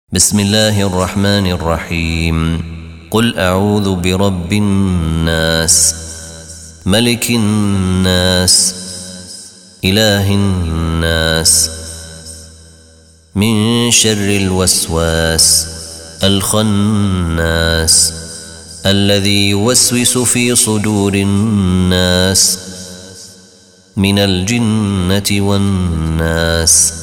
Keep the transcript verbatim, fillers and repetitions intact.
بسم الله الرحمن الرحيم. قل أعوذ برب الناس، ملك الناس، إله الناس، من شر الوسواس الخناس الذي يوسوس في صدور الناس من الجنة والناس.